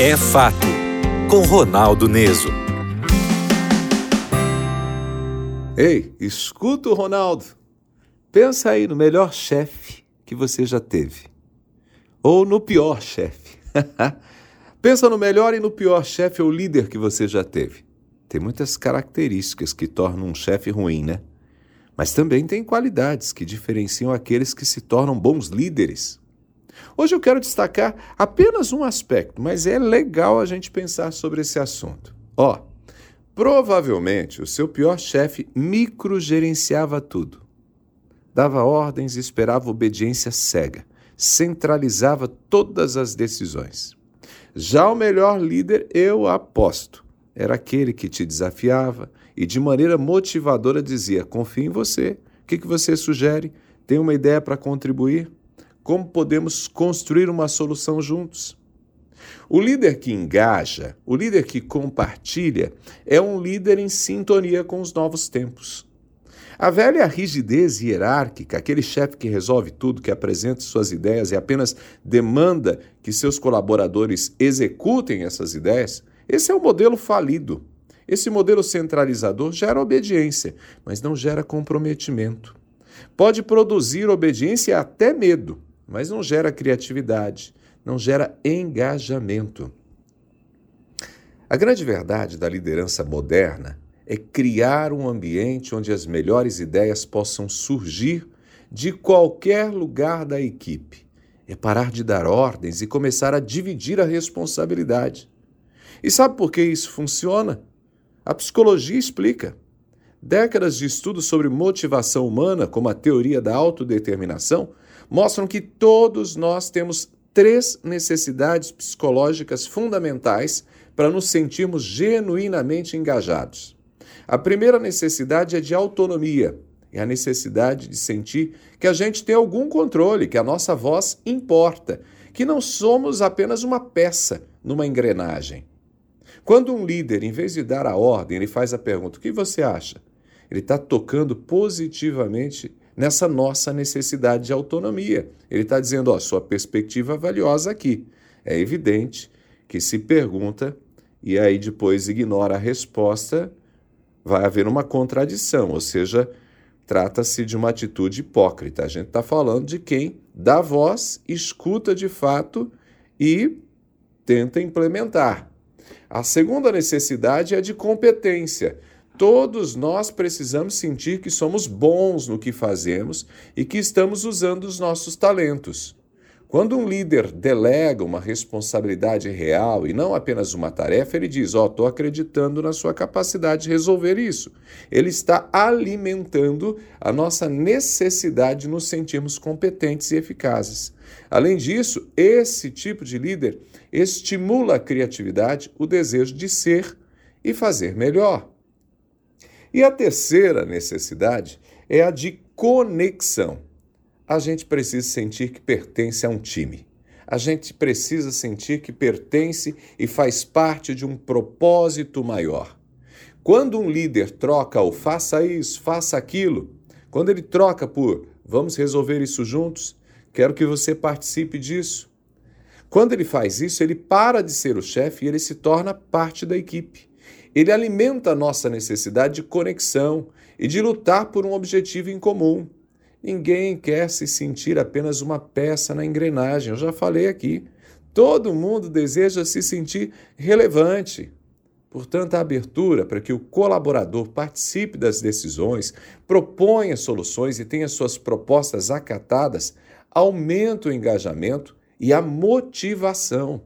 É Fato, com Ronaldo Neso. Ei, escuta o Ronaldo. Pensa aí no melhor chefe que você já teve. Ou no pior chefe. Pensa no melhor e no pior chefe ou líder que você já teve. Tem muitas características que tornam um chefe ruim, né? Mas também tem qualidades que diferenciam aqueles que se tornam bons líderes. Hoje eu quero destacar apenas um aspecto, mas é legal a gente pensar sobre esse assunto. Provavelmente o seu pior chefe microgerenciava tudo. Dava ordens e esperava obediência cega. Centralizava todas as decisões. Já o melhor líder, eu aposto, era aquele que te desafiava e de maneira motivadora dizia: confio em você, o que você sugere? Tem uma ideia para contribuir? Como podemos construir uma solução juntos? O líder que engaja, o líder que compartilha, é um líder em sintonia com os novos tempos. A velha rigidez hierárquica, aquele chefe que resolve tudo, que apresenta suas ideias e apenas demanda que seus colaboradores executem essas ideias, esse é um modelo falido. Esse modelo centralizador gera obediência, mas não gera comprometimento. Pode produzir obediência e até medo, mas não gera criatividade, não gera engajamento. A grande verdade da liderança moderna é criar um ambiente onde as melhores ideias possam surgir de qualquer lugar da equipe. É parar de dar ordens e começar a dividir a responsabilidade. E sabe por que isso funciona? A psicologia explica. Décadas de estudos sobre motivação humana, como a teoria da autodeterminação, mostram que todos nós temos 3 necessidades psicológicas fundamentais para nos sentirmos genuinamente engajados. A primeira necessidade é de autonomia, é a necessidade de sentir que a gente tem algum controle, que a nossa voz importa, que não somos apenas uma peça numa engrenagem. Quando um líder, em vez de dar a ordem, ele faz a pergunta: o que você acha? Ele está tocando positivamente nessa nossa necessidade de autonomia. Ele está dizendo: sua perspectiva é valiosa aqui. É evidente que se pergunta e aí depois ignora a resposta, vai haver uma contradição, ou seja, trata-se de uma atitude hipócrita. A gente está falando de quem dá voz, escuta de fato e tenta implementar. A segunda necessidade é de competência. Todos nós precisamos sentir que somos bons no que fazemos e que estamos usando os nossos talentos. Quando um líder delega uma responsabilidade real e não apenas uma tarefa, ele diz: estou acreditando na sua capacidade de resolver isso. Ele está alimentando a nossa necessidade de nos sentirmos competentes e eficazes. Além disso, esse tipo de líder estimula a criatividade, o desejo de ser e fazer melhor. E a terceira necessidade é a de conexão. A gente precisa sentir que pertence a um time. A gente precisa sentir que pertence e faz parte de um propósito maior. Quando um líder troca o faça isso, faça aquilo, quando ele troca por vamos resolver isso juntos, quero que você participe disso. Quando ele faz isso, ele para de ser o chefe e ele se torna parte da equipe. Ele alimenta a nossa necessidade de conexão e de lutar por um objetivo em comum. Ninguém quer se sentir apenas uma peça na engrenagem, eu já falei aqui. Todo mundo deseja se sentir relevante. Portanto, a abertura para que o colaborador participe das decisões, proponha soluções e tenha suas propostas acatadas, aumenta o engajamento e a motivação.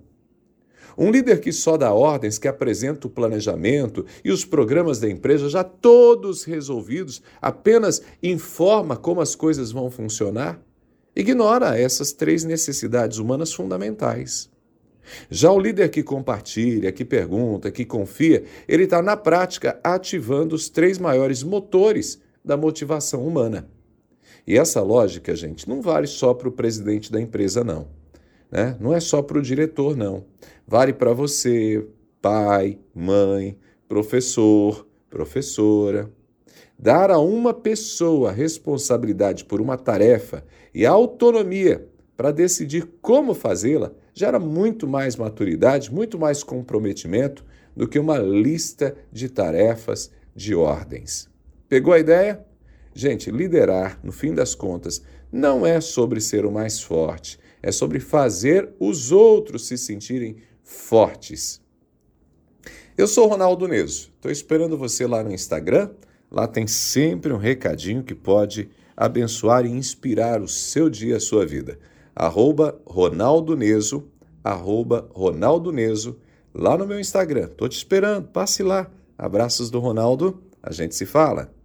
Um líder que só dá ordens, que apresenta o planejamento e os programas da empresa já todos resolvidos, apenas informa como as coisas vão funcionar, ignora essas 3 necessidades humanas fundamentais. Já o líder que compartilha, que pergunta, que confia, ele está na prática ativando os 3 maiores motores da motivação humana. E essa lógica, gente, não vale só para o presidente da empresa, não. Não é só para o diretor, não. Vale para você, pai, mãe, professor, professora. Dar a uma pessoa a responsabilidade por uma tarefa e a autonomia para decidir como fazê-la gera muito mais maturidade, muito mais comprometimento do que uma lista de tarefas, de ordens. Pegou a ideia? Gente, liderar, no fim das contas, não é sobre ser o mais forte, é sobre fazer os outros se sentirem fortes. Eu sou Ronaldo Neso, estou esperando você lá no Instagram. Lá tem sempre um recadinho que pode abençoar e inspirar o seu dia, a sua vida. @Ronaldo Neso, @Ronaldo Neso, lá no meu Instagram. Estou te esperando, passe lá. Abraços do Ronaldo, a gente se fala.